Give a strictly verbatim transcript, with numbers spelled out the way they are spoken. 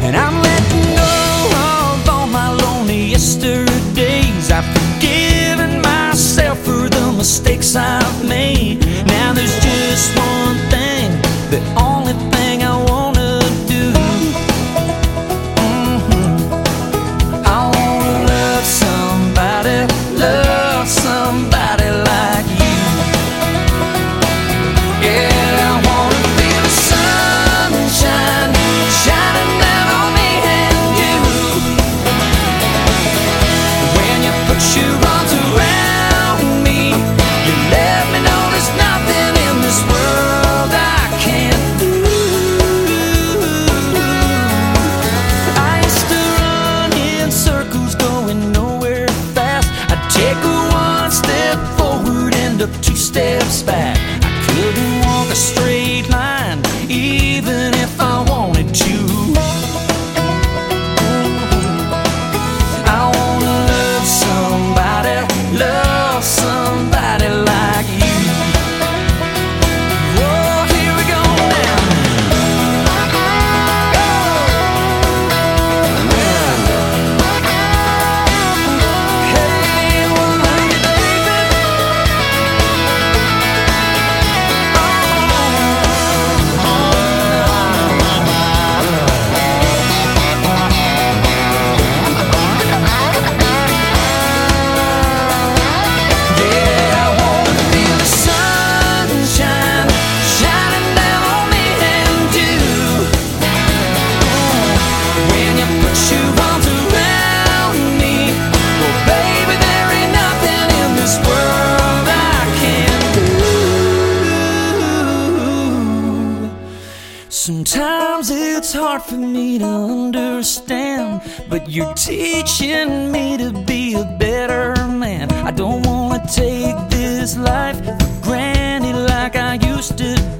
And I'm letting go of all my lonely yesterdays. I've forgiven myself for the mistakes I've made. Now there's just one thing, the only thing I wanna do. Mm-hmm. I wanna love somebody, love somebody like you. Yeah, I wanna feel the sunshine shining down on me and you. When you put your arms around me, you let me know there's nothing in this world I can't do. I used to run in circles going nowhere fast. I'd take a one step forward, end up two steps back. I couldn't walk a straight line even if I wanted to. I wanna love somebody, love somebody like you. Oh, here we go now. Hey, well, love you, baby. Yeah, I wanna feel the sunshine shining down on me and you. When you put your arms around me, well, baby, there ain't nothing in this world I can't do. Sometimes it's hard for me to understand, but you're teaching me to be a better man. I don't wanna take this life for granted like I used to